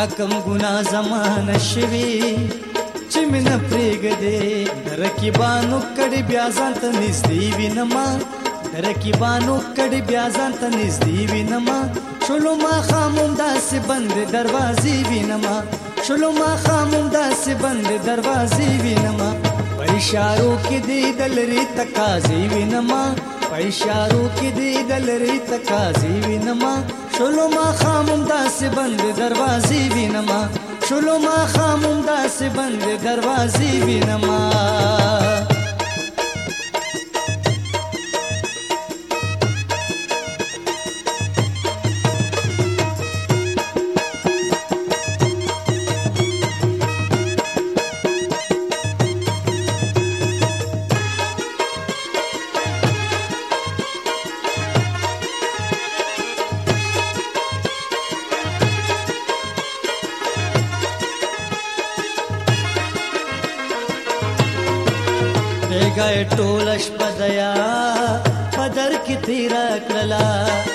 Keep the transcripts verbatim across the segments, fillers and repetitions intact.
دا کم ګنا زمانه شوي چې مینه پرېږدې د رقیبانو کډې بیا ځان ته نږدې وینما د رقیبانو کډې بیا ځان ته نږدې وینما شلو ماښام هم داسې بندې دروازې وینما شلو ماښام هم داسې بندې دروازې وینما په اشارو کې دې د لرې تقاضې وینما په اشارو کې دې د لرې تقاضې وینما شلو ماښام هم داسې بندې دروازې وینما شلو ماښام هم داسې بندې دروازې وینما گئے ټوله شپه دیا په در کې تیره کړله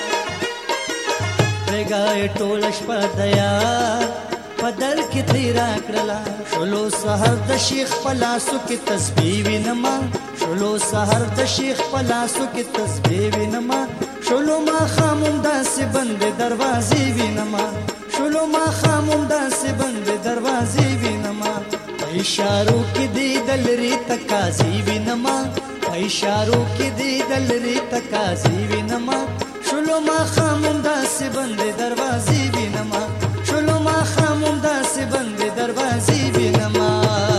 گئے ټوله شپه دیا په در کې تیره کړله شلو سحر د شیخ په لاسو کې تسبیح وینما شلو سحر د شیخ په لاسو کې تسبیح وینما شلو ماښام هم داسې بندې دروازې وینما شلو ماښام هم داسې بندې دروازې وینما اشارو کې دې د لرې تقاضې وینما اشارو کې دې د لرې تقاضې وینما شلو ماښام هم داسې بندې دروازې وینما شلو ماښام هم داسې بندې دروازې وینما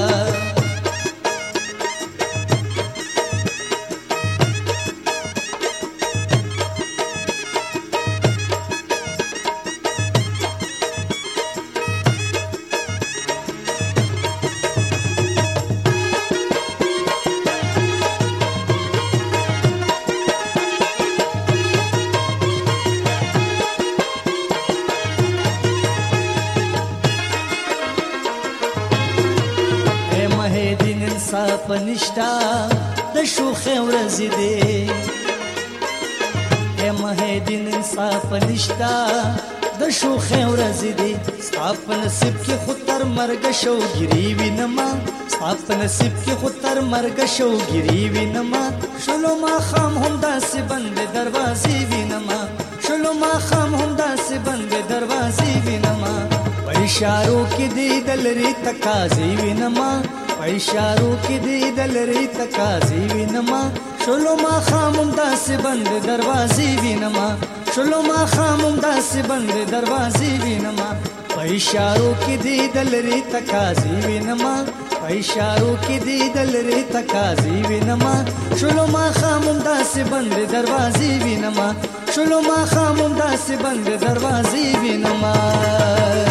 انصاف نشتا د شوخې ورځې دې اے مهدین انصاف نشتا د شوخې ورځې دې ستا په نصیب کې خو تر مرګه شوګیري وینما ستا په نصیب کې خو تر مرګه شوګیري وینما شلو ماښام هم داسې بندې دروازې وینما شلو ماښام هم داسې بندې دروازې وینما په اشارو کې دې د لرې تقاضې وینما په اشارو کې دې د لرې تقاضې وینما شلو ماښام هم داسې بندې دروازې وینما شلو ماښام هم داسې بندې دروازې وینما په اشارو کې دې د لرې تقاضې وینما په اشارو کې دې د لرې تقاضې وینما شلو ماښام هم داسې بندې دروازې وینما شلو ماښام هم داسې بندې دروازې وینما